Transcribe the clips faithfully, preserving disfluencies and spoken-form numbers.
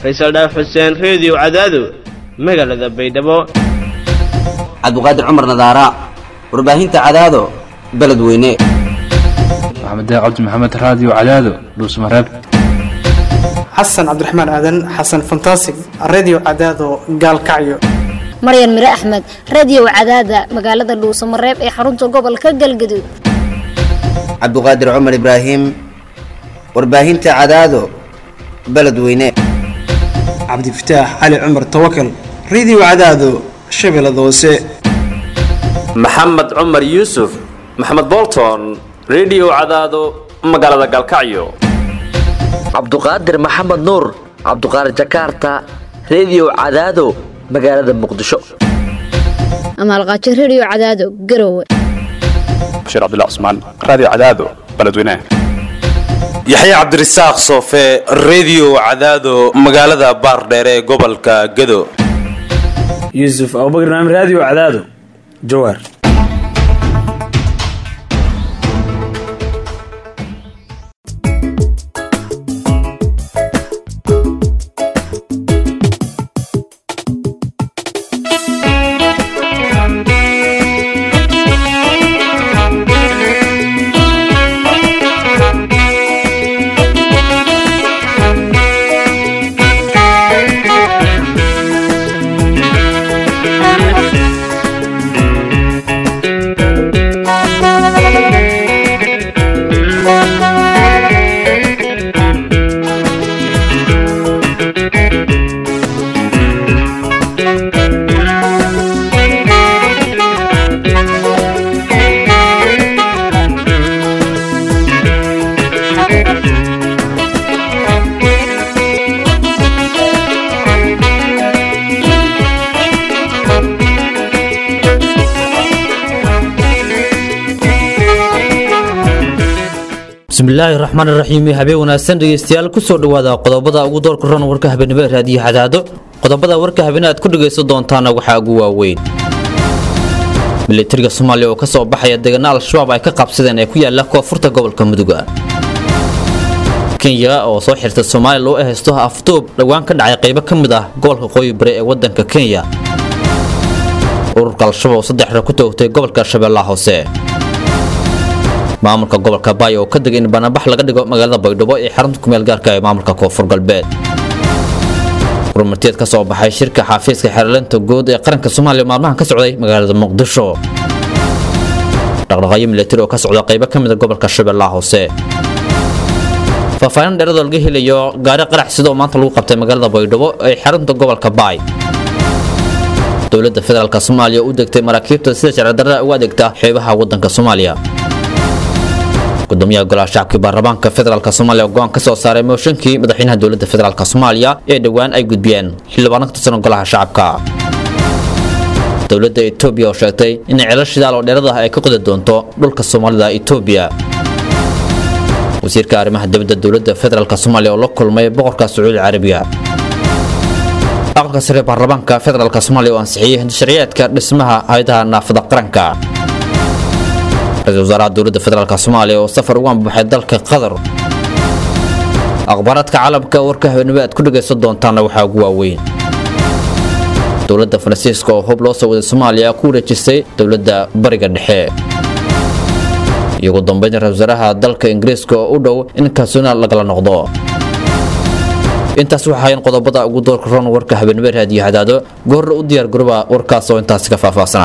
Faysal Dhaaf Xuseen Radio Cadaado magaalada Baydhabo Cabduqaadir Cumar Nadaara warbaahinta Cadaado beledweyne Maxamed Cabdi Maxamed Radio Cadaado Dhuusmareeb Xasan Cabdiraxmaan Aadan Xasan Fantastic Radio Cadaado Gaalkacyo Maryan Mire Axmed Radio Cadaada magaalada Dhuusmareeb ee xarunta gobolka Galgaduud Cabduqaadir Cumar Ibraahim warbaahinta Cadaado beledweyne Cabdi Fataax Ali Cumar Tawakkal Radio Cadaado Shabeellada Hoose Maxamed Cumar Yuusuf Maxamed Bolton Radio Cadaado magaalada Galkacyo Cabduqaadir Maxamed Nuur Cabduqaadir Jakarta Radio Cadaado magaalada Muqdisho Amal Qaaci Radio Cadaado Garowe Bashir Abdullah Usman Radio Cadaado beledweyne Yaxya Cabdirasaaq Soofe Radio Cadaado magaalada Baardheere ee gobolka Gado Yusuf Abubakar Naam Radio Cadaado Jowhar bismillaahi raxmaani raxiim habeen wanaagsan dhageystayaal ku soo dhawaada qodobada ugu doorka ron warka habeenimo raadiyo Cadaado qodobada warka habeen aad ku dhageysan doontaan waxa ugu waaweyn militariga Soomaaliya oo ka soo baxaya deegaanada Al-Shabaab ay ka qabsadeen ee ku yaala koonfurta gobolka Mudug Kenya oo soo xirtay Soomaaliya loo haysto afduub dhawaan ka dhacay qaybo ka mid ah gobolka Qoyi Bari ee wadanka Kenya ururka Al-Shabaab saddex ra ku toogtay gobolka Shabeellaha Hoose maamulka gobolka Baay oo ka degay in banaanbax laga dhigo magaalada Baydhabo ee xarunta ku meel gaarka ah ee maamulka Koonfur Galbeed gurmadteed ka soo baxay shirka xafiiska xiriirlanta guud ee qaranka Soomaaliya maalmahan ka socday magaalada Muqdisho dhaqdhaqaaqyo militari oo ka socda qaybo ka mid ah gobolka Shabeellaha Hoose faafaahin dheeraad oo laga helayo gaari qarax sidoo maanta lagu qabtay magaalada Baydhabo ee xarunta gobolka Baay dowladda federaalka Soomaaliya u degtay maraakiibta sida sharci darrada uga adeegta xeebaha wadanka Soomaaliya gudoomiyaha golaha shacabka baarlamaanka federaalka Soomaaliya go'aan ka soo saaray mooshinkii madaxweynaha dowladda federaalka Soomaaliya ee dhawaan ay gudbiyeen xildhibaanada ka tirsan golaha shacabka dowladda Itoobiya oo sheegtay in cilal shidaal oo dheeraad ah ay ka qodi doonto dhulka Soomaalida Itoobiya wasiirka arrimaha dibadda dowladda federaalka Soomaaliya oo la kulmay boqorka Sacuudi Carabiga aqalka sare baarlamaanka federaalka Soomaaliya oo ansixiyay sharciyeedka dhismaha hay'adaha naafada qaranka رئيس وزراء دولة فدرالك الصومالية وسفر وان بحي دالك قدر أخباراتك عالمك وركه ونبات كل جيسد دونتانا وحاقوا وين دولة فرانسيسكو هوب لوسو الصومالية كورة جيسي دولة بريغا دحي يقول ضمبين رئيس وزراء دالك إنجليسكو ودو إن كاسونا لقلا نقضو intaas waxa ay qodobada ugu doorka ron warka habeenimo raadiyo Cadaado goor u diyaar garooba warkaas oo intaas ka faahfaahsan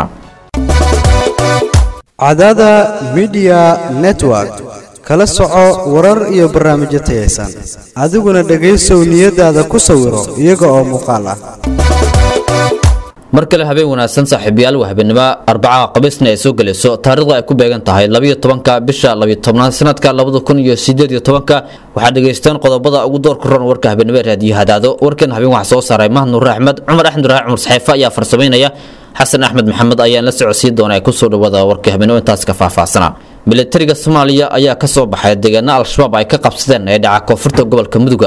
Cadaada Media Network kala soco warar iyo barnaamijyo tayeysan adiguna dhageysow niyadaada ku sawiro iyaga oo muuqaal ah markale habeen wanaagsan saaxiibayaal waa habeenimo Arbaca Khamiisna ay soo galayso taariikhda ay ku beegan tahay laba iyo tobanka bisha laba iyo tobnaad sanadka laba kun iyo siddeed iyo tobanka waxa dhageystaan qodobada ugu doorka ron warka habeenimo raadiyo Cadaado warkan habeen wax soo saaray Mahnuur Axmed Cumar Axmed Raac Cumar Saxiifa ayaa farsameynaya حسن أحمد محمد أيان لسعودي دونا يكسر وذا وركه من وين تاسك فافاسنا militariga Soomaaliya ayaa ka soo baxay deegaanada Al-Shabaab ay ka qabsadeen ee dhaca koonfurta gobolka Mudug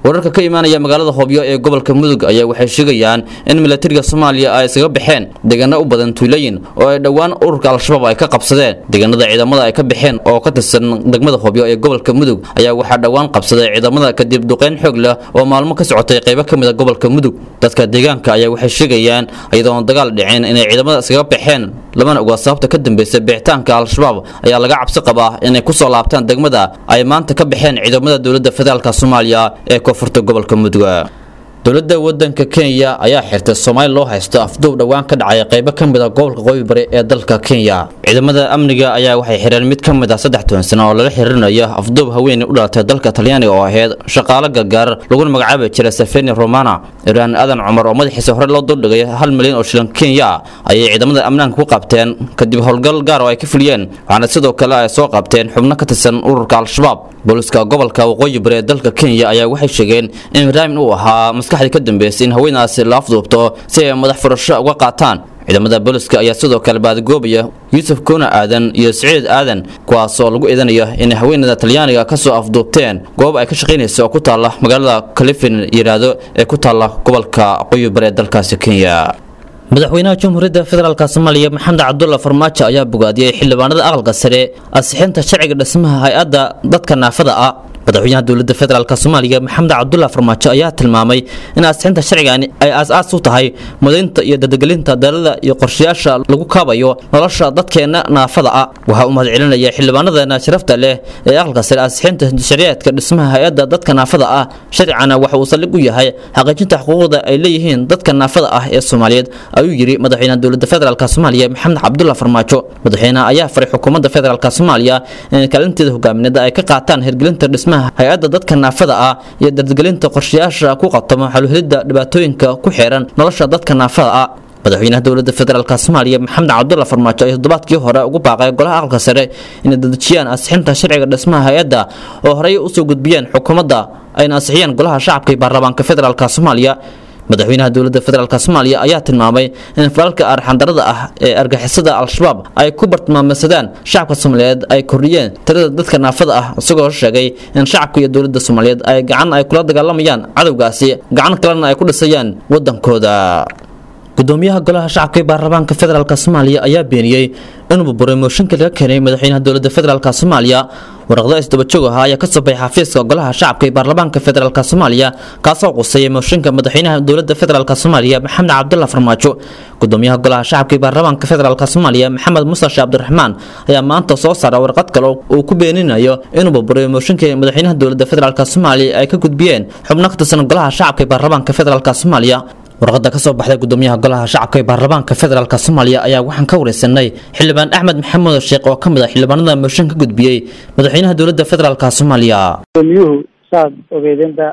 wararka ka imaanaya magaalada Hobyo ee gobolka Mudug ayaa waxay sheegayaan in militariga Soomaaliya ay isaga baxeen deegaano u badan tuulooyin oo ay dhawaan ururka al-shabaab ay ka qabsadeen deegaanada ciidamada ay ka baxeen oo ka tirsan degmada Hobyo ee gobolka Mudug ayaa waxa dhawaan qabsaday ciidamada kadib duqeyn xoog leh oo maalmo ka socotay qaybo kamid ah gobolka Mudug dadka deegaanka ayaa waxay sheegayaan iyadoo dagaal dhicin inay ciidamada isaga baxeen lamana uga sababta ka dambeysay bixitaanka al-shabaab ayaa laga cabsi qabaa inay ku soo laabtaan degmada ay maanta ka baxeen ciidamada dawladda federaalka Soomaaliya ee koonfurta gobolka Mudug dawladda wadanka Kenya ayaa xirtay Soomaali loo haysto afduub dhawaan ka dhacay qaybo kamid ah gobolka Qoyi Bari ee dalka Kenya ciidamada amniga ayaa waxay xireen mid kamid ah saddex toban sano oo lala xiriirinayo afduub haween u dhalatay dalka Talyaaniga oo ahayd shaqaale gargaar lagu magacaabay jiray Safeni Romana Iraan Adan Cumar oo madaxiisa hore loo duldhigay hal milyan oo shilin Kenya ayay ciidamada amnaanka ku qabteen kadib howlgal gaar oo ay ka fuliyeen waxaana sidoo kale ay soo qabteen xubno ka tirsan ururka al-shabaab booliska gobolka Qoyi Bari ee dalka Kenya ayaa waxay sheegeen in Ibrahim uu ahaa maskaxda ka dambeysay in haweenaasi la afduubto si ay madax furasho uga qaataan ciidamada booliska ayaa sidoo kale baadgoobaya Yusuf Koona Aadan iyo Saciid Aadan kuwaas oo lagu eedanayo in haweenada Talyaaniga ka soo afduubteen goob ay ka shaqeynayso ku taala magaalada Kalifin yiraahdo ee ku taala gobolka Qoyi Bari ee dalkaasi Kenya madaxweynaha Jamhuuriyadda Federaalka Soomaaliya Maxamed Cabdulla Farmaajo ayaa bogaadiyay xildhibaanada aqalka sare asixinta sharciga dhismaha hay'adda dadka naafada ah madaxweynaha dawladda federaalka Soomaaliya Maxamed Cabdulla Farmaajo ayaa tilmaamay in asixinta sharcigan ay aas-aas u tahay mudaynta iyo dadgelinta dalada iyo qorshayaasha lagu kaabayo nolosha dadkeena naafada ah waxa uu mahadcelinaya xildhibaanada sharafta leh ee aqalka sare asixinta sharciyeedka dhismaha hay'adda dadka naafada ah sharcigana waxa uu saldhig u yahay xaqiijinta xuquuqda ay leeyihiin dadka naafada ah ee Soomaaliyeed ayuu yiri madaxweynaha dawladda federaalka Soomaaliya Maxamed Cabdulla Farmaajo madaxweynaha ayaa faray xukuumadda federaalka Soomaaliya in kaalinteeda hogaamineed ay ka qaataan hirgelinta dhismaha hay'adda dadka naafada ah iyo dadgelinta qorshayaasha ku qatamo xal u helidda dhibaatooyinka ku xeeran nolosha dadka naafada ah madaxweynaha dawladda federaalka Soomaaliya Maxamed Cabdulla Farmaajo ayaa toddobaadkii hore ugu baaqay golaha aqalka sare inay dadajiyaan asixinta sharciga dhismaha hay'adda oo horey u soo gudbiyeen xukuumadda ayna asixiyaan golaha shacabka ee baarlamaanka federaalka Soomaaliya madaxweynaha dawladda federaalka Soomaaliya ayaa tilmaamay in falalka arxandarada ah ee argagixisada al-shabaab ay ku bartilmaameedsadaan shacabka Soomaaliyeed ay kordhiyeen tirada dadka naafada ah isagoo sheegay in shacabka iyo dawladda Soomaaliyeed ay gacan ay kula dagaalamayaan cadawgaasi gacan kalena ay ku dhisayaan wadankooda gudoomiyaha golaha shacabka ee baarlamaanka federaalka Soomaaliya ayaa beeniyay inuu buray mooshinka laga keenay madaxweynaha dawladda federaalka Soomaaliya warqada isdaba joog ah ayaa ka soo baxay xafiiska golaha shacabka ee baarlamaanka federaalka Soomaaliya kaasoo qusay mooshinka madaxweynaha dawladda federaalka Soomaaliya Maxamed Cabdulla Farmaajo gudoomiyaha golaha shacabka ee baarlamaanka federaalka Soomaaliya Maxamed Muuse Cabdiraxmaan ayaa maanta soo saaray warqad kale oo ku beeninayo inuu buray mooshinka madaxweynaha dawladda federaalka Soomaaliya ay ka gudbiyeen xubno ka tirsan golaha shacabka ee baarlamaanka federaalka Soomaaliya warqada ka soo baxday gudoomiyaha golaha shacabka ee baarlamaanka federaalka Soomaaliya ayaa waxaan ka wareysanay xildhibaan Axmed Maxamed Sheekh oo kamid ah xildhibaanada mooshin ka gudbiyay madaxweynaha dawladda federaalka Soomaaliya gudoomiyahu saad ogeydeenba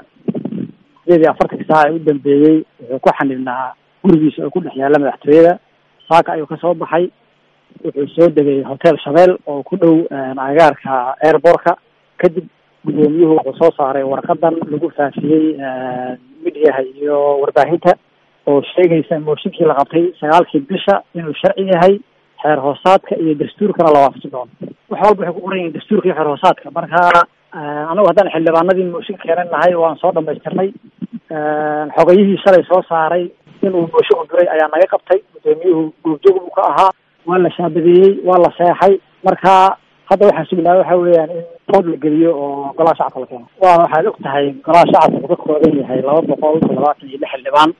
sidii afartan saac u dambeeyay wuxuu ku xanibnaa gurigiisa oo ku dhex yaala madaxtooyada saaka ayuu ka soo baxay wuxuu soo degay hotel Shabeel oo ku dhow agaarka airportka kadib gudoomiyuhu wuxuu soo saaray warqadan lagu faafiyay midiyaha iyo warbaahinta oo sheegaysa mooshinkii la qabtay sagaalkii bisha inuu sharci yahay xeer hoosaadka iyo dastuurkana la waafaqsan doono wax walba waxay ku qoran yihiin dastuurka iyo xeer hoosaadka marka anagu haddaan xildhibaanadii mooshinka keenan nahay waan soo dhamaystirnay xogayihii shalay soo saaray inuu mooshinka duray ayaa naga qabtay gudoomiyuhu goobjoog buu ka ahaa waa la shaabadeeyey waa la seexay marka hadda waxaan sugnaa waxa weeyaan in food la geliyo oo golaha shacabka la keeno waa waxaad og tahay golaha shacabka wuxuu ka kooban yahay laba boqol toddobaatan iyo lix xildhibaan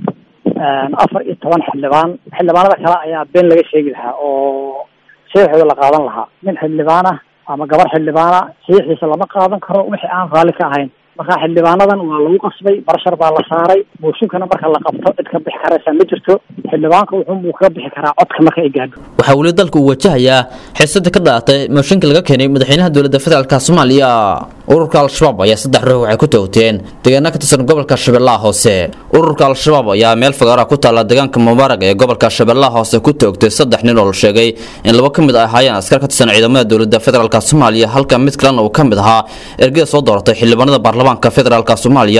afar iyo toban xildhibaan xildhibaanada kale ayaa been laga sheegi lahaa oo saxiixooda la qaadan lahaa nin xildhibaan ah ama gabar xildhibaana saxiixiisa lama qaadan karo wixii aan raalli ka ahayn marka xildhibaanadan waa lagu qasbay barashar baa la saaray mooshinkana marka la qabto cid ka bixi karaysa ma jirto xildhibaanka wuxuu ka bixi karaa codka marka ay gaadho waxa uu dalku wajahayaa xiisada ka dhaatay mooshinka laga keenay madaxweynaha dawladda federaalka Soomaaliya ururka al-shabaab ayaa saddex ruux waxay ku toogteen deegaanka ka tirsan gobolka Shabeellaha Hoose ururka al-shabaab ayaa meel fagaara ku taala deegaanka Mubarak ee gobolka Shabeellaha Hoose ku toogtay saddex nin oo la sheegay in laba kamid ah ahaayeen askar ka tirsan ciidamada dawladda federaalka Soomaaliya halka mid kalena uu kamid ahaa ergada soo dooratay xildhibaanada baarlamaanka federaalka Soomaaliya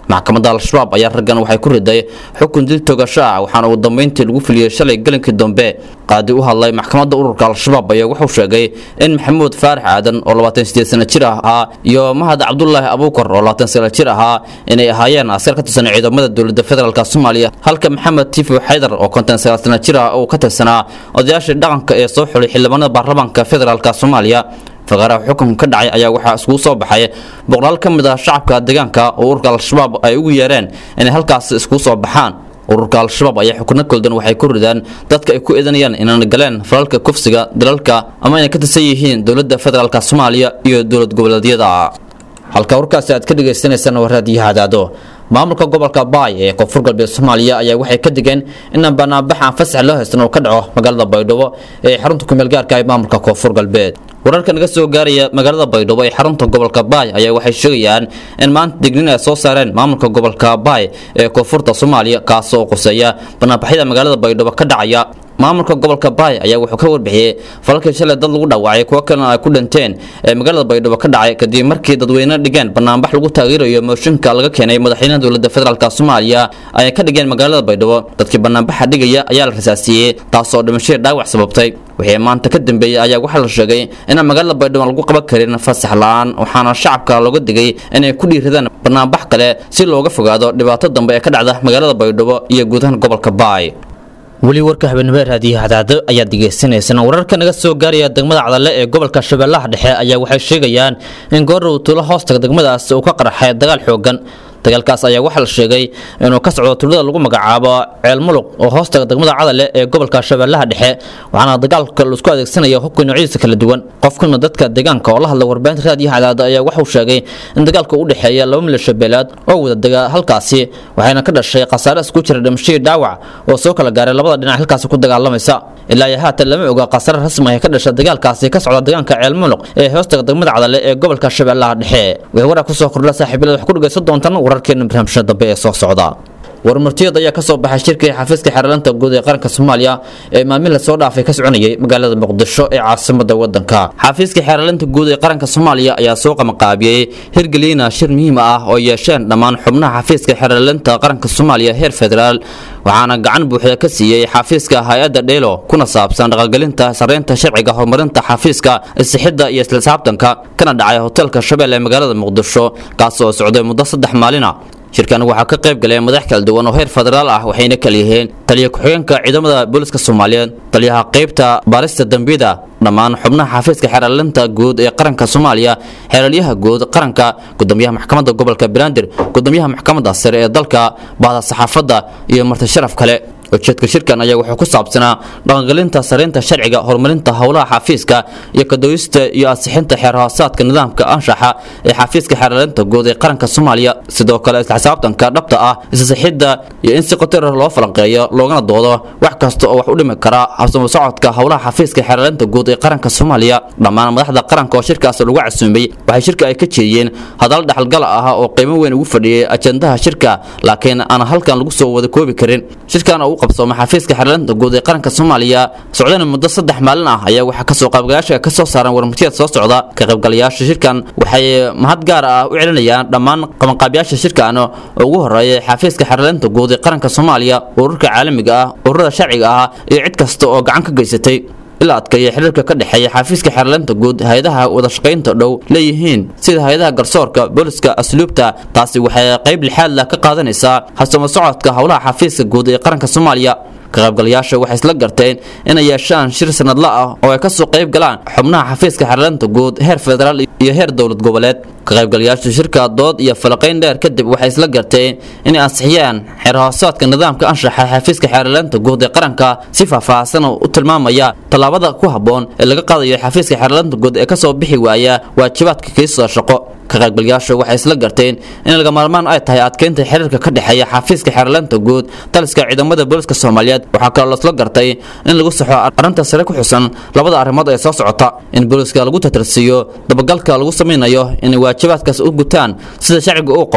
maxkamadda al-shabaab ayaa raggan waxay ku riday xukun dil togasho ah waxaana ugu dambeyntii lagu filiyey shalay galinkii dambe qaadi u hadlay maxkamadda ururka al-shabaab ayaa wuxuu sheegay in maxamuud faarax aadan oo labaatan iyo siddeed sano jir ahaa iyo mahad cabdulaahi abuukar oo labaatan sano jir ahaa inay ahaayeen askar ka tirsan ciidamada dowladda federaalk soomaaliya halka maxamed tiifo xaydar oo konton sagaal sano jir ah uu ka tirsanaa odayaashii dhaqanka ee soo xulay xildhibaanada baarlamaanka federaalk soomaaliya faqaraha xukunka ka dhacay ayaa waxaa iskugu soo baxay boqolaal ka mid ah shacabka deegaanka oo ururka al-shabaab ay ugu yeereen inay halkaas iskugu soo baxaan ururka al-shabaab ayaa xukuno koldan waxay ku ridaan dadka ay ku eedanayaan inaan galeen falalka kufsiga dalalka ama inay ka tirsan yihiin dowladda federaalk soomaaliya iyo dowlad goboleedyada halka warkaasi aad ka dhagaysanaysaan waa raadiyo hadaado maamulka gobolka baay ee koonfur galbeed soomaaliya ayaa waxay ka digeen in banaanbax aan fasax loo haysan oo ka dhaco magaalada baydhabo ee xarunta kumeel gaarka ah maamulka koonfur galbeed wararka naga soo gaaraya magaalada baydhabo ee xarunta gobolka baay ayaa waxay sheegayaan in maanta digniin ay soo saareen maamulka gobolka baay ee koonfurta soomaaliya kaas oo quseeya banaanbaxyada magaalada baydhabo ka dhacaya maamulka gobolka baay ayaa wuxuu ka warbixiyey falalkii shalay dad lagu dhaawacay kuwa kalena ay ku dhinteen ee magaalada baydhabo ka dhacay kadib markii dadweyne dhigeen banaanbax lagu taageerayo mooshinka laga keenay madaxweynaha dowladda federaalk soomaaliya ay ka dhigeen magaalada baydhabo dadkii banaanbaxa dhigaya ayaa la rasaasiyey taasoo dhimashadii dhaawac sababtay wixii maanta ka dambeeyay ayaa waxaa la sheegay in magaalada baydhabo lagu qaban karin fasax la'aan waxaana shacabka looga digay inay ku dhiiradaan banaanbax kale si looga fogaado dhibaato dambe ee ka dhacda magaalada baydhabo iyo guud ahaan gobolka baay weli warka habeenimo raadiyo hadaado ayaad degeysanaysaan wararka naga soo gaaraya degmada cadalle ee gobolka shabeellaha dhexe ayaa waxay sheegayaan in goor uu tuulo hoostaga degmadaas uu ka qarxay dagaal xoogan dagaalkaas ayaa waxaa la sheegay inuu ka socdo tuulada lagu magacaabo ceel muluq oo hoostaga degmada cadalle ee gobolka shabeellaha dhexe waxaana dagaalka la isku adeegsanaya hubka noocyadiisa kala duwan qofkana dadka deegaanka oo la hadlay warbaahinta raadiyo hadaado ayaa wuxuu sheegay in dagaalka u dhexeeya laba milisho beelaad oo wada dega halkaasi waxayna ka dhashay khasaare isku jira dhimashadii dhaawac oo soo kala gaaray labada dhinac halkaasi ku dagaalamaysa ilaa iyo haatan lama oga khasaare rasmi ah ka dhashay dagaalkaasi ka socda deegaanka ceel muluq ee hoostaga degmada cadalle ee gobolka shabeellaha dhexe wixii warar ku soo kordha saaxiibayaal wax ku dhageysan doontaan wararkeena barnaamijka dambe ee soo socda warmartiyada ayaa ka soo baxay shirkii xafiiska xeerlanta guud ee qaranka Soomaaliya ee maamul la soo dhaafay ka soconayay magaalada Muqdisho ee caasimadda wadanka xafiiska xeerlanta guud ee qaranka Soomaaliya ayaa soo qabanqaabiyay hirgelina shir muhiim ah oo yeesheen dhammaan xubnaha xafiiska xeerlanta qaranka Soomaaliya heer federaal waxaana gacan buuxda ka siiyay xafiiska hay'adda Dheelo kuna saabsan dhaqangelinta sareynta sharciga horumarinta xafiiska isixidda iyo isla saabtanka kana dhacay hotelka Shabeelle ee magaalada Muqdisho kaas oo socday muddo saddex maalin ah shirkan waxaa ka qayb galay madax kala duwan oo heer federaal ah waxayna kala yihiin taliye ku-xigeenka ciidamada booliska Soomaaliyeed taliyaha qaybta baarista dambiyada dhammaan xubnaha xafiiska xeerlanta guud ee qaranka Soomaaliya xeerliyaha guud qaranka gudoomiyaha maxkamadda gobolka Banaadir gudoomiyaha maxkamadda sare ee dalka baahda saxaafadda iyo marti sharaf kale ujeedka shirkan ayaa wuxuu ku saabsanaa dhaqangelinta sareynta sharciga horumarinta howlaha xafiiska iyo kadooyista iyo ansixinta xeer hoosaadka nidaamka anshaxa ee xafiiska xeerlanta guud ee qaranka Soomaaliya sidoo kale isla xisaabtanka dhabta ah isixidda iyo in si qoto dheer loo falanqeeyo loogana doodo wax kasta oo wax u dhimi kara habsamo socodka howlaha xafiiska xeerlanta guud ee qaranka Soomaaliya dhammaan madaxda qaranka oo shirkaas lagu casuumay waxay shirka ay ka jeediyeen hadal dhaxalgal ah oo qiimo weyn ugu fadhiyay ajandaha shirka laakiin aan halkan lagu soo wada koobi karin shirkan qabsooma xafiiska xeerlanta guud ee qaranka Soomaaliya socdana muddo saddex maalin ah ayaa waxa ka soo qaybgalayaasha ka soo saaran warmartiyada soo socda ka qaybgalayaasha shirkan waxay mahad gaar ah u celinayaan dhammaan qabanqaabiyaasha shirkan oo ugu horeeyay xafiiska xeerlanta guud ee qaranka Soomaaliya ururka caalamiga ah ururada sharciga ah iyo cid kasta oo gacan ka geysatay ila adkaya xiriirka ka dhaxeeya xafiiska xeerlanta guud hay'adaha wada shaqaynta dhow leeyihiin sida hay'adaha garsoorka booliska asluubta taasi waxay qayb lixaad la ka qaadanaysaa habsamo socodka howlaha xafiiska guud ee qaranka Soomaaliya ka qaybgalayaasha waxay isla garteen inay yeeshaan shir sanadle ah oo ay ka soo qayb galaan xubnaha xafiiska xeerlanta guud heer federaal iyo heer dowlad goboleed ka qaybgalayaasha shirka dood iyo falaqayn dheer kadib waxay isla garteen inay ansixiyaan xeer hoosaadka nidaamka anshaxa xafiiska xeerlanta guud ee qaranka si faahfaahsan u tilmaamaya talaabada ku haboon ee laga qaadayo xafiiska xeerlanta guud ee ka soo bixi waaya waajibaadka kiisa shaqo ka qaybgalayaasha waxay isla garteen in laga maarmaan ay tahay adkeynta xiriirka ka dhaxeeya xafiiska xeerlanta guud taliska ciidamada booliska Soomaaliyeed waxa kale oo la gartay in lagu saxo arrinta sare ku xusan labada arrimood ee soo socota in booliska lagu tatarsiyo dabagalka lagu sameeyo in waajibaadkaas u gutaan sida sharciga uu qabo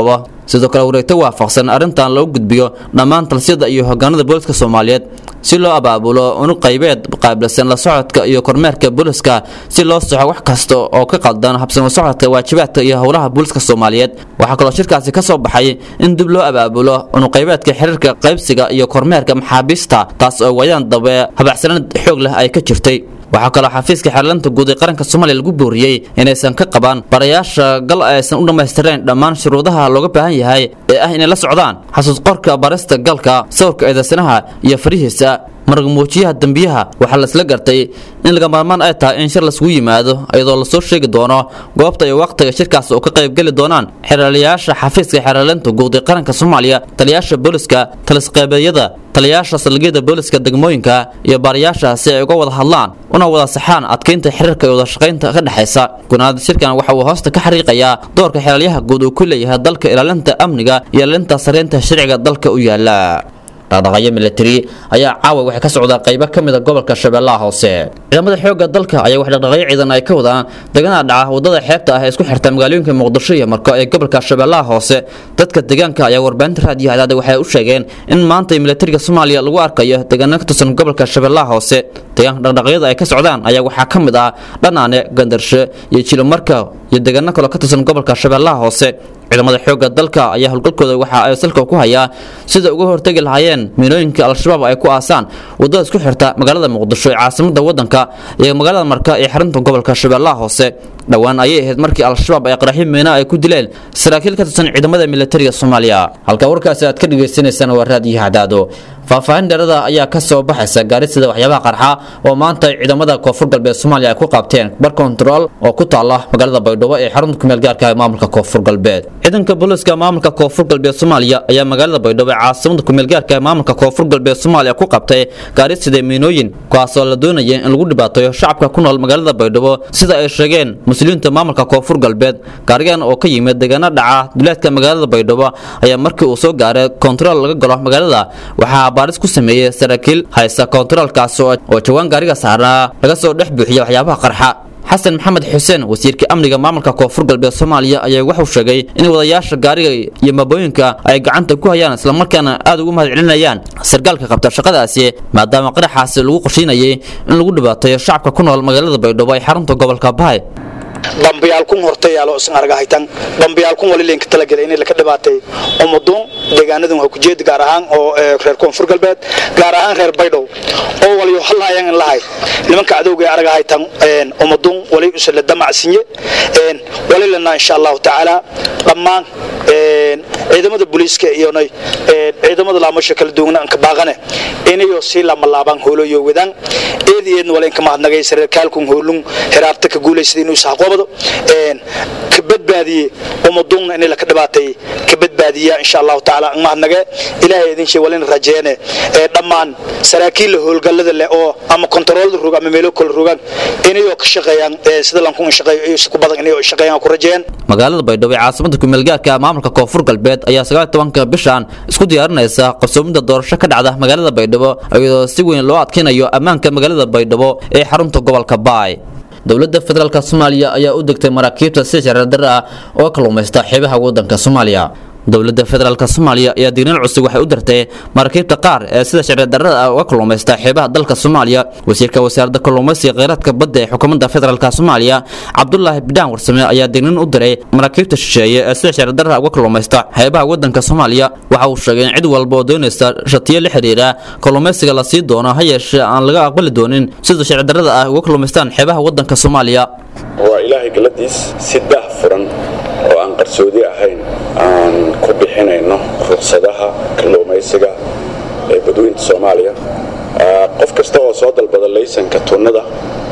sidoo kale wareegto waafaqsan arrintan loo gudbiyo dhammaan talsiyada iyo hogaanada booliska Soomaaliyeed si loo abaabulo unu qaybeed qaabilsan la socodka iyo kormeerka booliska si loo saxo wax kasta oo ka qaldan habsan socodka waajibaadka iyo howlaha booliska Soomaaliyeed waxa kale oo shirkaasi ka soo baxay in dib loo abaabulo unu qaybeedka xiriirka qaybsiga iyo kormeerka maxaabiista taas oo wayaan dabe habacsanad xoog leh ay ka jirtay waxa kale xafiiska xirlanta guud ee qaranka Soomaaliya lagu booriyay inaysan ka qaban barayaasha gal aysan u dhameystireen dhammaan shuruudaha looga baahan yahay ee ah inay la socdaan xasuus qorka barista galka sawirka eedaysanaha iyo farihiisa maragmuujiyaha dambiyaha waxa la isla gartay in laga maarmaan ay tahay in shir la isugu yimaado iyadoo la soo sheegi doono goobta iyo waqtiga shirkaas oo ka qayb gali doonaan xiralayaasha xafiiska xirlanta guud ee qaranka Soomaaliya taliyaasha booliska talisqeebayada taliyaasha salgiyada booliska degmooyinka iyo baariyaasha si ay uga wada hadlaan una wada saxaan adkeynta xiriirka iyo wada shaqeynta ka dhaxaysa gunaada shirkan waxa uu hoosta ka xariiqayaa doorka xiralayaha guud uu ku leeyahay dalka ilaalinta amniga iyo ilaalinta sareynta sharciga dalka u yaala dhaqdhaqaaqyo military ayaa caawa waxa ka socda qaybo kamid ah gobolka Shabeellaha Hoose ciidamada xoogga dalka ayaa wax dhaqdhaqaaqyo ciidan ay ka wadaan deganaha dhaca wadada xeebta ah ee isku xirta magaalooyinka Muqdisho iyo Marko ee gobolka Shabeellaha Hoose dadka deegaanka ayaa warbaahinta raadiyo hadaada waxay u sheegeen in maanta militariga Soomaaliya lagu arkayo deegaanka ka tirsan gobolka Shabeellaha Hoose deegaanka dhaqdhaqaaqyada ay ka socdaan ayaa waxa kamid ah dhanaane gandarsho iyo jilo Marka iyo deegaanka kale ka tirsan gobolka Shabeellaha Hoose ciidamada xoogga dalka ayaa howlgalkooda waxa ay salka ku hayaan sida uga hortagi lahaayeen miinooyinka al-shabaab ay ku aasaan wadada isku xirta magaalada Muqdisho ee caasimadda wadanka iyo magaalada Marka ee xarunta gobolka Shabeellaha Hoose dhawaan ayay ahayd markii al-shabaab ay qaraxyo miino ay ku dileen saraakiil ka tirsan ciidamada militariga Soomaaliya halka warkaasi aad ka dhageysanaysaan waa raadiyo Hadaado faahfaahin dheerada ayaa ka soo baxaysa gaarisida waxyaabaha qarxa oo maanta ciidamada koonfur galbeed Soomaaliya ay ku qabteen bar control oo ku taala magaalada Baydhabo ee xarunta kumeel gaarka ah maamulka koonfur galbeed ciidanka booliska maamulka koonfur galbeed Soomaaliya ayaa magaalada Baydhabo ee caasimadda kumeel gaarka ah maamulka koonfur galbeed Soomaaliya ku qabtay gaarisida miinooyin kuwaas oo la doonayay in lagu dhibaateeyo shacabka ku nool magaalada Baydhabo sida ay sheegeen mas'uuliyiinta maamulka koonfur galbeed gaarigan oo ka yimid deegaanada dhaca duleedka magaalada Baydhabo ayaa markii uu soo gaaray control laga galo magaalada waxa baaris ku sameeyay saraakiil haysta controlkaas oo jawaan gaariga saarnaa laga soo dhex buuxiyay waxyaabaha qarxa xasan maxamed xuseen wasiirka amniga maamulka koonfur galbeed Soomaaliya ayaa wuxuu sheegay in wadayaasha gaariga iyo mabooyinka ay gacanta ku hayaan isla markaana aad ugu mahadcelinayaan sargaalka qabta shaqadaasi maadaama qaraxaasi lagu qorsheynayay in lagu dhibaateeyo shacabka ku nool magaalada Baydhabo ee xarunta gobolka Baay dambiyaalkun hortayaalo isan argahaytan dambiyaalkun wali leenka talagalay in la ka dhibaatay umadun deegaanadan waxa ku jeed gaar ahaan oo reer koonfur galbeed gaar ahaan reer Baydhabo oo wali halaayeen in lahay nimanka cadowga ay argahaytan een umadun wali usla damacsiye een wali lana insha Allah taala dhamaan een ciidamada booliiska iyo nay een ciidamada laamasha kala duwan ka baaqane inayo si lama laaban hooloyo wadan eediyeen wali in ka mahadnagay sarkaalkun hoolun heraarta ka guuleysay inuu saaqoobado een ka badbaadiyay umadun in la ka dhibaatay ka badbaadiya insha Allah taala mahadnaga ilaahay idin shay walin rajeene ee dhamaan saraakiil howlgalada leh oo ama control ruga ama meelo kala rugan inayo ka shaqeeyaan sida lan ku shaqeeyo isku badan inayo shaqeeyaan ku rajeen magaalada Baydhabo ee caasimadda ku meel gaarka maamulka koonfur galbeed ayaa sagaal iyo tobanka bishan isku diyaarinaysa qabsoomida doorasho ka dhacda magaalada Baydhabo iyadoo si weyn loo adkeynayo ammaanka magaalada Baydhabo ee xarunta gobolka Baay dawladda federaalka Soomaaliya ayaa u degtay maraakiibta si sharci darro ah oo kalluumaysta xeebaha wadanka Soomaaliya dawladda federaalka Soomaaliya ayaa diiran cusub waxay u dirtay maraakiibta qaar ee sida sharci darrada ah oo kalluumaysta xeebaha dalka Soomaaliya wasiirka wasaaradda kalluumaysiga kheyraadka badda ee xukuumadda federaalka Soomaaliya Cabdullaahi Bidaan Warsame ayaa diiran u diray maraakiibta shisheeye ee sida sharci darrada uga kalluumaysta xeebaha wadanka Soomaaliya waxa uu sheegay in cid walba oo doonaysa shatiye la xiriira kalluumaysiga la sii doono ha yeeshee aan laga aqbali doonin sida sharci darrada ah uga kalluumaystaan xeebaha wadanka Soomaaliya waa ilaahay galadiis si daah furan oo aan qarsoodi ahayn aan ku bixinayno ruqsadaha kalluumaysiga ee badweynta Soomaaliya qof kasta oo soo dalbada laysanka tuunada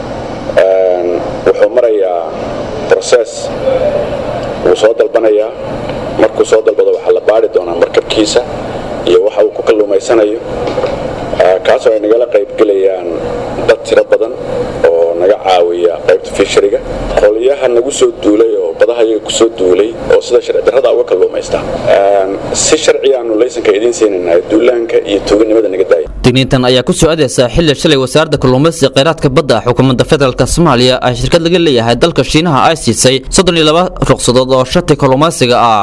wuxuu marayaa process uu soo dalbanayaa markuu soo dalbado waxa la baari doonaa markabkiisa iyo waxa uu ku kalluumaysanayo kaasoo ay nagala qayb galayaan dad tiro badan oo naga caawiya qaybta fisheriga qoliyaha nagu soo duulay oo badaha iyaga ku soo duulay oo sida sharci darrada uga kalluumaysta si sharci aanu laysanka idin siinayna duulaanka iyo tuuganimada naga daaya digniintan ayaa ku soo adeeysa xilli shalay wasaaradda kalluumaysiga kheyraadka badda xukuumadda federaalka Soomaaliya ay shirkad laga leeyahay dalka Shiinaha ay siisay soddon iyo laba ruqsadood oo shati kalluumaysiga ah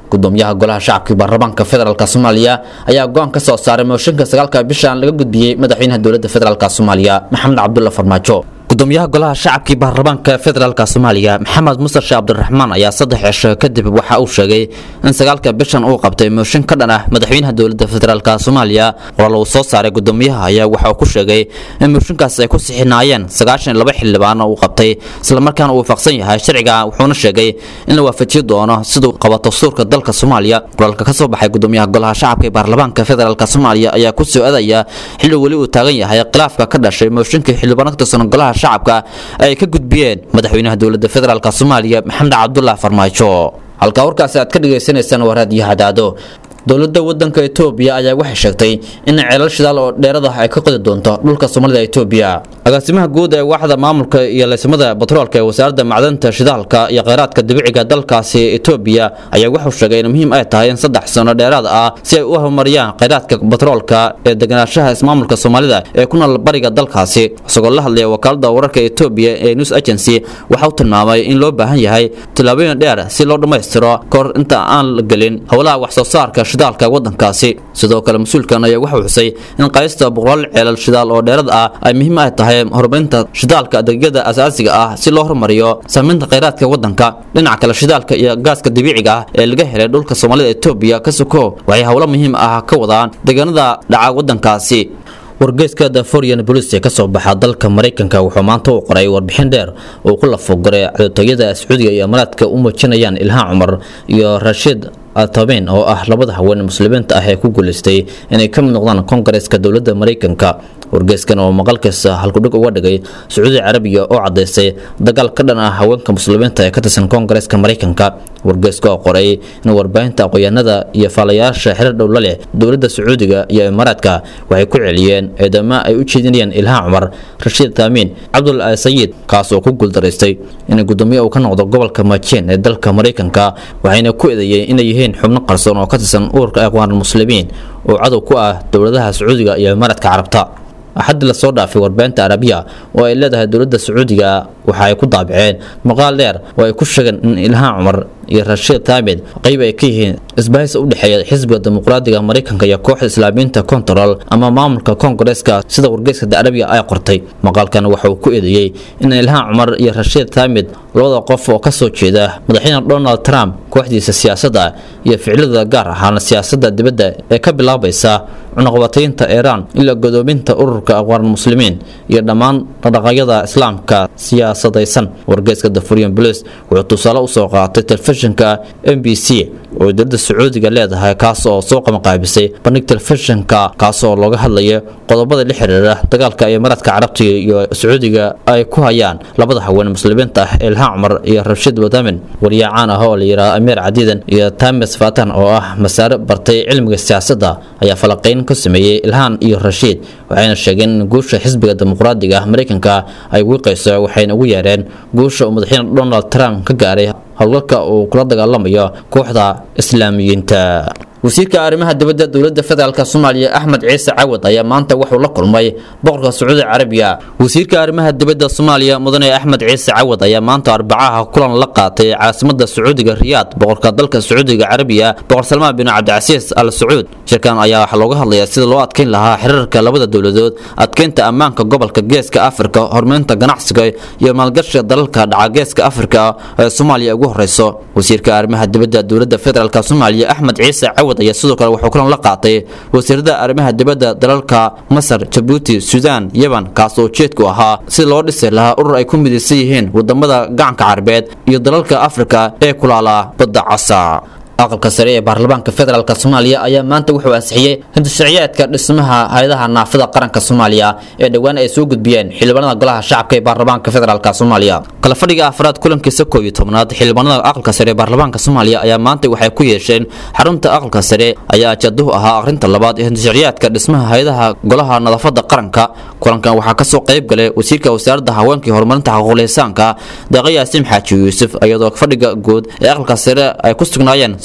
gudoomiyaha golaha shacabka baarlamaanka federaalk soomaaliya ayaa go'aan ka soo saaray mooshinka sagaalka bishan laga gudbiyey madaxweynaha dowladda federaalk soomaaliya maxamed cabdulla farmaajo gudoomiyaha golaha shacabka baarlamaanka federaalk soomaaliya maxamed muuse sheekh cabdiraxmaan ayaa saddex cisho kadib waxa uu sheegay in sagaalka bishan uu qabtay mooshin ka dhan ah madaxweynaha dowladda federaalk soomaaliya qoraal uu soo saaray gudoomiyaha ayaa waxa uu ku sheegay in mooshinkaas ay ku sixinaayeen sagaashan iyo laba xildhibaan uu qabtay isla markaana uu waafaqsan yahay sharciga wuxuuna sheegay in la waafajiyo doono siduu qabo dastuurka dalka soomaaliya qoraalka ka soo baxay gudoomiyaha golaha shacabka baarlamaanka federaalk soomaaliya ayaa ku soo aadaya xilli weli uu taagan yahay khilaafka ka dhashay mooshinka xildhibaan ka tirsan golaha shacabka ay ka gudbiyeen madaxweynaha dowladda federaalk soomaaliya maxamed cabdulla farmaajo halka warkaasi aad ka dhageysanaysaan waa raadiyo hadaado dowladda wadanka Itoobiya ayaa waxay sheegtay in ceelal shidaal oo dheerada ay ka qodi doonto dhulka Soomaalida Itoobiya agaasimaha guud ee waaxda maamulka iyo laysamada batroolka ee wasaaradda macdanta shidaalka iyo kheyraadka dabiiciga dalkaasi Itoobiya ayaa wuxuu sheegay in muhiim ay tahay in saddex sano dheeraad ah si ay u horumariyaan kheyraadka batroolka ee deganaanshaha ismaamulka Soomaalida ee ku nool bariga dalkaasi isagoo la hadlay wakaalada wararka Itoobiya ee News Agency waxa uu tilmaamay in loo baahan yahay tilaabooyin dheer si loo dhameystiro kor inta aan la gelin hawlaha wax soo saarka shidaalka wadankaasi sidoo kale mas'uulkan ayaa waxa uu xusay in qaysta boqol ceelal shidaal oo dheerad ah ay muhiim ay tahay horumarinta shidaalka adeegyada asaasiga ah si loo horumariyo saameynta kheyraadka wadanka dhinaca kale shidaalka iyo gaaska dabiiciga ah ee laga helay dhulka Soomaalida Itoobiya ka soko waxay hawlo muhiim ah ka wadaan deegaanada dhaca wadankaasi wargeyska The Foreign Policy ka soo baxa dalka Mareykanka wuxuu maanta u qoray warbixin dheer oo ku lafogaray cadooyada Sacuudiga iyo Imaaraadka u muujinayaan Ilhaan Cumar iyo Rashid Al-Thabane oo ah labada haween muslimiinta ah ee ku guuleystay inay ka mid noqdaan Koongareeska dowladda Mareykanka wargeyskan oo maqalkiisa halkudhig uga dhigay Sacuudi Carabiga oo cadeysay dagaal ka dhan ah haweenka muslimiinta ee ka tirsan Koongareeska Mareykanka wargeyska oo qoray in warbaahinta aqoonyahanada iyo faalayaasha xiriir dhow la leh dowladda Sacuudiga iyo Imaaraadka waxay ku celiyeen eedama ay u jeedinayaan Ilhaan Cumar Rashid Al-Thabane Abdul Sayyid kaas oo ku guuldareystay in gudoomiye uu ka noqdo gobolka Maine ee dalka Mareykanka waxayna ku eedeeyeen inay xubno qarsoon oo ka tirsan ururka aqoon muslimiin oo cadow ku ah dowladaha Sacuudiga iyo Imaaraadka Carabta axad la soo dhaafay warbaahinta Arabiya oo ay leedahay dowladda Sacuudiga waxa ay ku daabaceen maqaal dheer oo ay ku sheegeen in Ilhaan Cumar iyo Rashid Al-Thabane qayb ay ka yihiin isbahaysi u dhaxeeya xisbiga dimuqraadiga Mareykanka iyo kooxda Islaamiyiinta Control ama maamulka Koongareeska sida wargeyska Arabiya ay qortay maqaalkan waxa uu ku eedeeyay in Ilhaan Cumar iyo Rashid Al-Thabane labada qof oo ka soo jeeda madaxweynaha Donald Trump kooxdiisa siyaasadda iyo ficilada gaar ahaan siyaasadda dibadda ee ka bilaabaysa cunaqabataynta Iran ila godoominta ururka aqoon muslimiin iyo dhammaan dhaqaaqyada islaamka siyaasadaysan wargeyska The Foreign Policy wuxuu tusaale u soo qaatay telefishinka M B C oo dowladda Sacuudiga leedahay kaas oo soo qabanqaabisay bandhig telefishinka kaas oo looga hadlayo qodobada la xiriira dagaalka ay Imaaraadka Carabta iyo Sacuudiga ay ku hayaan labada haween muslimiinta ah Ilhaan Cumar iyo Rashid Al-Thabane wariyaan ah oo la yiraahdo Amir Cadidan iyo Tamis Fatan oo ah masaare bartay cilmiga siyaasadda ayaa falaqeyn ku sameeyay Ilhaan iyo Rashid waxayna sheegeen in guusha xisbiga dimuqraadiga Mareykanka ay wiiqayso waxayna ugu yeereen guusha uu madaxweynaha Donald Trump ka gaaray hawlgalka uu kula dagaalamayo kooxda Islaamiyiinta wasiirka arrimaha dibadda dowladda federaalka Soomaaliya Axmed Ciise Cawad ayaa maanta wuxuu la kulmay boqorka Sacuudi Carabiga wasiirka arrimaha dibadda Soomaaliya mudane Axmed Ciise Cawad ayaa maanta Arbacaha kulan la qaatay caasimadda Sacuudiga Riyadh boqorka dalka Sacuudiga Carabiga boqor Salmaan bin Cabdilcasiis Al Sacuud shirkan ayaa waxa looga hadlayaa sida loo adkeyn lahaa xiriirka labada dowladood adkeynta ammaanka gobolka Geeska Afrika horumarinta ganacsiga iyo maalgashiga dalalka dhaca Geeska Afrika ee Soomaaliya ugu horeyso wasiirka arrimaha dibadda dowladda federaalka Soomaaliya Axmed Ciise ayaa sidoo kale wuxuu kulan la qaatay wasiirada arrimaha dibadda dalalka Masar, Djibouti, Suudaan, Yemen kaas oo jeedku ahaa si loo dhisay lahaa urur ay ku midaysan yihiin wadamada gacanka Carbeed iyo dalalka Afrika ee kulaala badda Casa aqalka sare ee baarlamaanka federaalka Soomaaliya ayaa maanta wuxuu ansixiyay hindisharciyeedka dhismaha hay'adaha naafada qaranka Soomaaliya ee dhawaan ay soo gudbiyeen xildhibaanada golaha shacabka ee baarlamaanka federaalka Soomaaliya kala fadhiga afraad kulankiisa koob iyo tobnaad xildhibaanada aqalka sare ee baarlamaanka Soomaaliya ayaa maanta waxay ku yeesheen xarunta aqalka sare ayaa jadduhu ahaa akhrinta labaad ee hindisharciyeedka dhismaha hay'adaha golaha nadaafada qaranka kulankan waxaa ka soo qayb galay wasiirka wasaaradda haweenka iyo horumarinta xuquuqul insaanka Deeqa Yaasin Xaaji Yuusuf iyadoo fadhiga guud ee aqalka sare ay ku sugnaayeen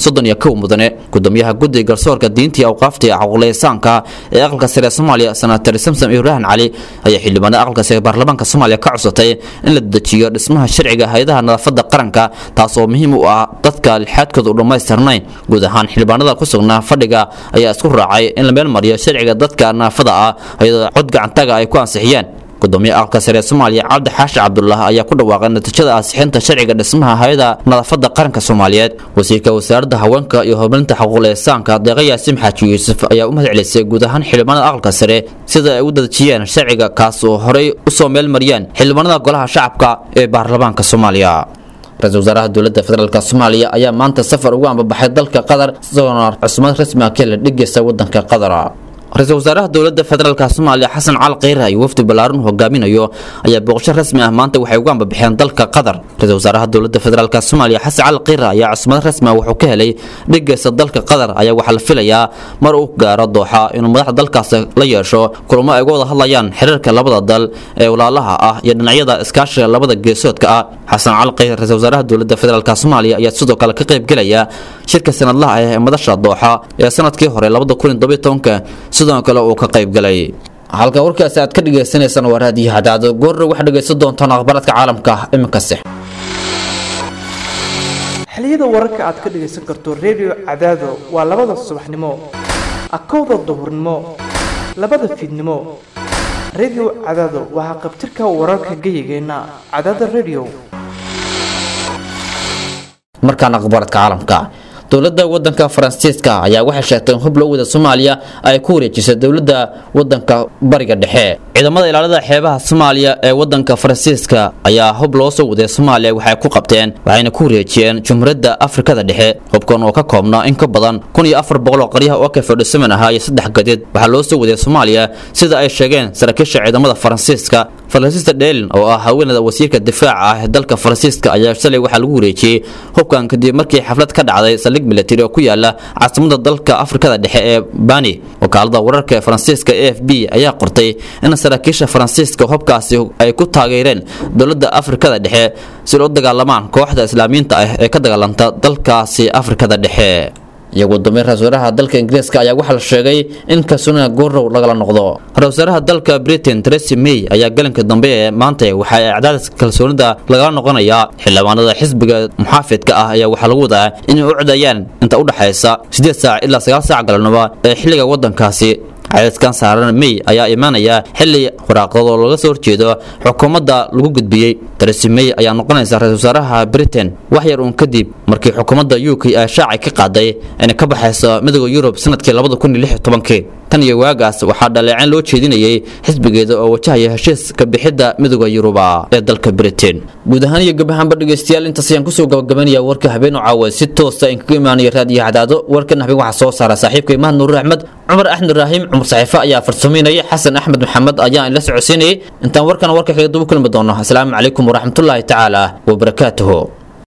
soddon iyo kow mudane gudoomiyaha guddiga garsoorka diinta iyo awqaafta ee caquleysaanka ee aqalka sare ee Soomaaliya senator Samsam Ibrahim Cali ayaa xildhibaanada aqalka sare ee baarlamaanka Soomaaliya ka cusatay in la dejiyo dhismaha sharciga hay'adaha nadaafadda qaranka taas oo muhiim u ah dadka lixaadkooda u dhammaystirnayn guud ahaan xildhibaanada ku sugnaa fadhiga ayaa isku raacay in la meel mariyo sharciga dadka naafada ah iyadoo cod gacantaga ay ku ansixiyeen gudoomiyaha aqalka sare ee Soomaaliya Cabdi Xaashi Cabdullah ayaa ku dhawaaqay natiijada ansixinta sharciga dhismaha hay'adaha nadaafadda qaranka Soomaaliyeed wasiirka wasaaradda haweenka iyo horumarinta xuquuqul insaanka Deeqa Yaasin Xaaji Yuusuf ayaa u mahadcelisay guud ahaan xildhibaanada aqalka sare sida ay u dadajiyeen sharciga kaas oo horey u soo meel mariyeen xildhibaanada golaha shacabka ee baarlamaanka Soomaaliya ra-iisul wasaaraha dowladda federaalka Soomaaliya ayaa maanta safar ugu ambabaxay dalka Qatar isagoo cusmad rasmi ah ka la dhigaysa wadanka Qatar ra-iisul wasaaraha dowladda federaalka Soomaaliya Xasan Cali Kheyre iyo wafdi balaaran hogaaminayo ayaa booqasho rasmi ah maanta waxay uga ambabaxeen dalka Qatar ra-iisul wasaaraha dowladda federaalka Soomaaliya Xasan Cali Kheyre ayaa cusmad rasmi ah wuxuu ka helay dhigaysa dalka Qatar ayaa waxa la filayaa mar uu gaaro Dooxa inuu madaxda dalkaas la yeesho kulamo ay uga wada hadlayaan xiriirka labada dal ee walaalaha ah iyo dhinacyada iskaashiga labada geesoodka ah Xasan Cali Kheyre ra-iisul wasaaraha dowladda federaalka Soomaaliya ayaa sidoo kale ka qayb galaya shirka sanadlaha ah ee madasha Dooxa ee sanadkii hore laba kun iyo toban sidoo kale uu ka qayb galay halka warkaas aad ka dhageysanaysan waa raadiyo hadaado goor wax dhageysan doontaan akhbaaradka caalamka iminka sax xiliyada wararka aad ka dhageysan karto radio Cadaado waa labada subaxnimo akowda duhurnimo labada fiidnimo radio Cadaado waxa qabtirka wararka gayigeena Cadaado radio markaan akhbaaradka caalamka dowladda wadanka Faransiiska ayaa waxay sheegtay in hub loo wada Soomaaliya ay ku wareejisay dowladda wadanka bariga dhexe ciidamada ilaalada xeebaha Soomaaliya ee wadanka Faransiiska ayaa hub loo soo waday Soomaaliya waxay ku qabteen waxayna ku wareejiyeen Jamhuuriyadda Afrikada Dhexe hubkan oo ka koobnaa in ka badan kun iyo afar boqol oo qaryaha oo ka fadhiisan ahaa iyo saddex gadeed waxa loo soo waday Soomaaliya sida ay sheegeen saraakiisha ciidamada Faransiiska Faransiiska Dheelin oo ah haweeneyda wasiirka difaaca ah ee dalka Faransiiska ayaa shalay waxa lagu wareejiyay hubkan kadib markii xaflad ka dhacday military oo ku yaala caasimada dalka Afrikada Dhexe ee Bani wakaalada wararka ee Faransiiska A F B ayaa qortay in saraakiisha Faransiiska hubkaasi ay ku taageereen dowladda Afrikada Dhexe si loo dagaalamaan kooxda Islaamiyiinta ah ee ka dagaalanta dalkaasi Afrikada Dhexe iyagoo dambe ra-iisul wasaaraha dalka Ingiriiska ayaa waxa la sheegay in kalsoonida goorow lagala noqdo ra-iisul wasaaraha dalka Britain Theresa May ayaa galanka dambe ee maanta waxa ay cadaadis kalsoonida lagala noqonaya xildhibaanada xisbiga muxaafidka ah ayaa waxa lagu wadaa inay u codayaan inta u dhaxaysa sideed saac ilaa sagaal saac galabnimo ee xilliga wadankaasi cadaadiskan saaran May ayaa imaanaya xilli waraaqado laga soo horjeedo xukuumadda lagu gudbiyay Theresa May ayaa noqonaysa ra-iisul wasaaraha Britain wax yar uun kadib markii xukuumadda U K ay shaaci ka qaaday in ka baxayso midowga Yurub sanadkii laba kun iyo lix iyo toban tan iyo waagaas waxaa dhaleecin loo jeedinayay xisbigeeda oo wajahaya heshiiska bixidda midowga Yurub ee dalka Britain guud ahaan iyo gabahanba dhageystayaal intaas ayaan kusoo gabagabeynaya warka habeen oo caawa si toos ah in kaga imaanaya raadiyo Cadaado warkan habeen waxa soo saara saaxiibka Imaan Nuur Ahmed Cumar Axmed Ibraahim Cumar Saxiifa ayaa farsameynaya Xasan Axmed Maxamed ayaa la socodsiinayay intaan warkan warka kaga duub kulmi doono assalaamu calaykum waraxmatullaahi tacaala wa barakaatuhu